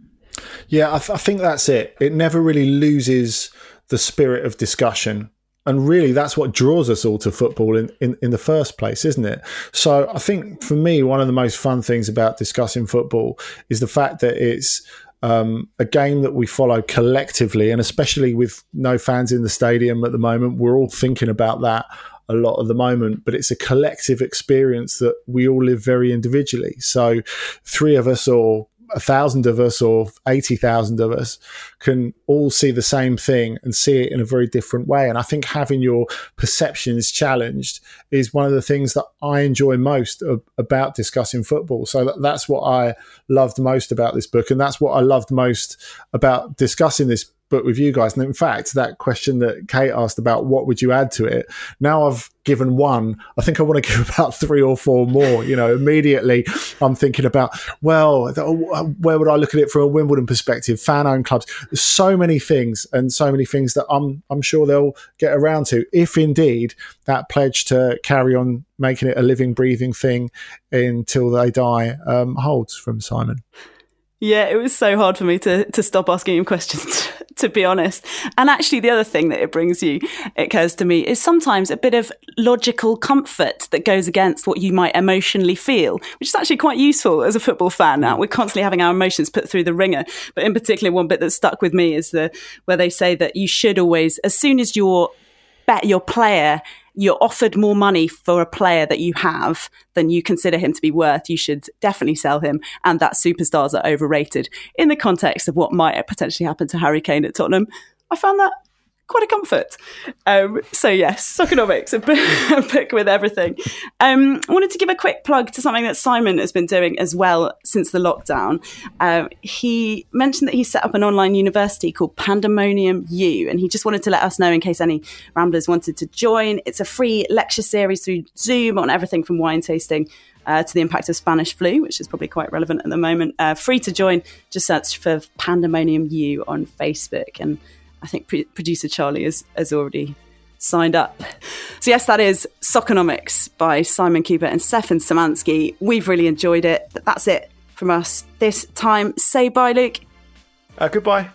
Yeah, I, th- I think that's it. It never really loses the spirit of discussion. And really, that's what draws us all to football in, in, in the first place, isn't it? So I think for me, one of the most fun things about discussing football is the fact that it's um, a game that we follow collectively, and especially with no fans in the stadium at the moment, we're all thinking about that a lot at the moment, but it's a collective experience that we all live very individually. So three of us or a thousand of us or eighty thousand of us can all see the same thing and see it in a very different way. And I think having your perceptions challenged is one of the things that I enjoy most of, about discussing football. So that, that's what I loved most about this book. And that's what I loved most about discussing this book with you guys. And in fact, that question that Kate asked about what would you add to it, now I've given one, I think I want to give about three or four more. You know, immediately I'm thinking about, well, where would I look at it from a Wimbledon perspective, fan-owned clubs? There's so many things and so many things that I'm I'm sure they'll get around to, if indeed that pledge to carry on making it a living, breathing thing until they die um, holds from Simon. Yeah, it was so hard for me to to stop asking him questions, to be honest. And actually, the other thing that it brings you, it occurs to me, is sometimes a bit of logical comfort that goes against what you might emotionally feel, which is actually quite useful as a football fan. Now, we're constantly having our emotions put through the ringer. But in particular, one bit that stuck with me is the where they say that you should always, as soon as you're bet your player, you're offered more money for a player that you have than you consider him to be worth, you should definitely sell him, and that superstars are overrated. In the context of what might potentially happen to Harry Kane at Tottenham, I found that quite a comfort. Um, so yes, Soccernomics, a book, a book with everything. Um, I wanted to give a quick plug to something that Simon has been doing as well since the lockdown. Um, he mentioned that he set up an online university called Pandemonium U, and he just wanted to let us know in case any Ramblers wanted to join. It's a free lecture series through Zoom on everything from wine tasting Uh, to the impact of Spanish flu, which is probably quite relevant at the moment. Uh, free to join, just search for Pandemonium U on Facebook. And I think pre- producer Charlie has, has already signed up. So yes, that is Soccernomics by Simon Kuper and Stefan Szymanski. We've really enjoyed it. But that's it from us this time. Say bye, Luke. Uh, goodbye.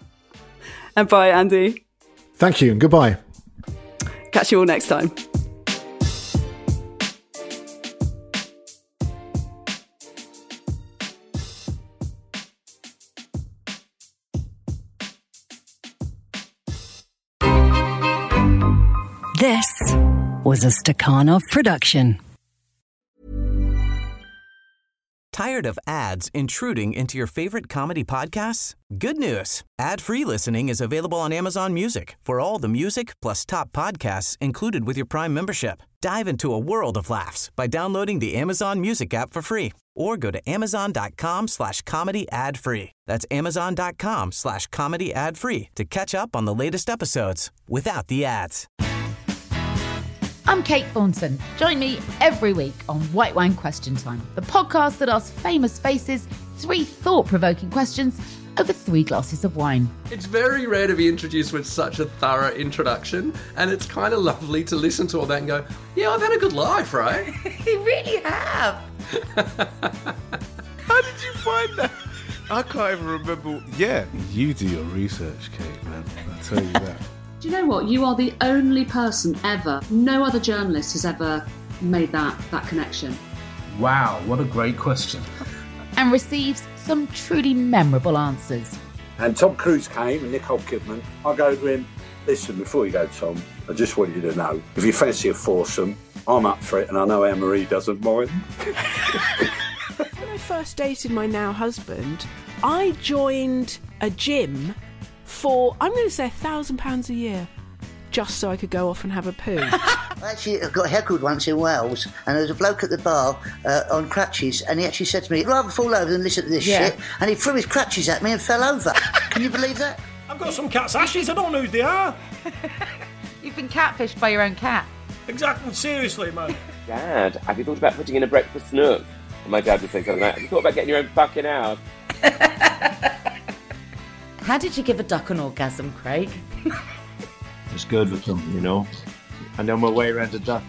And bye, Andy. Thank you and goodbye. Catch you all next time. This was a Stakhanov production. Tired of ads intruding into your favorite comedy podcasts? Good news. Ad-free listening is available on Amazon Music for all the music plus top podcasts included with your Prime membership. Dive into a world of laughs by downloading the Amazon Music app for free or go to amazon.com slash comedy ad free. That's amazon.com slash comedy ad free to catch up on the latest episodes without the ads. I'm Kate Thornton. Join me every week on White Wine Question Time, the podcast that asks famous faces three thought-provoking questions over three glasses of wine. It's very rare to be introduced with such a thorough introduction, and it's kind of lovely to listen to all that and go, yeah, I've had a good life, right? You really have. How did you find that? I can't even remember. Yeah, you do your research, Kate, man. I'll tell you that. Do you know what? You are the only person ever, no other journalist has ever made that, that connection. Wow, what a great question. And receives some truly memorable answers. And Tom Cruise came and Nicole Kidman. I go to him, listen, before you go, Tom, I just want you to know, if you fancy a foursome, I'm up for it, and I know Anne-Marie doesn't mind. When I first dated my now husband, I joined a gym for, I'm going to say, a thousand pounds a year, just so I could go off and have a poo. I actually got heckled once in Wales, and there was a bloke at the bar uh, on crutches, and he actually said to me, "I'd rather fall over than listen to this Yeah. shit," and he threw his crutches at me and fell over. Can you believe that? I've got some cat's ashes, I don't know who they are. You've been catfished by your own cat. Exactly, seriously, man. Dad, have you thought about putting in a breakfast nook? And my dad would say something like, have you thought about getting your own fucking house? How did you give a duck an orgasm, Craig? It's good with them, you know. I know my way around a duck.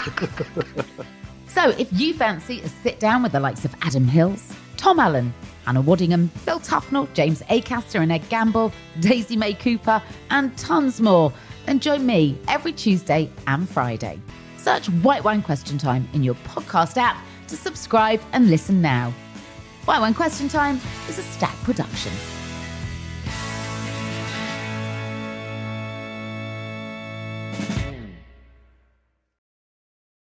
So if you fancy a sit down with the likes of Adam Hills, Tom Allen, Hannah Waddingham, Phil Tufnell, James Acaster and Ed Gamble, Daisy May Cooper, and tons more, then join me every Tuesday and Friday. Search White Wine Question Time in your podcast app to subscribe and listen now. White Wine Question Time is a Stack production.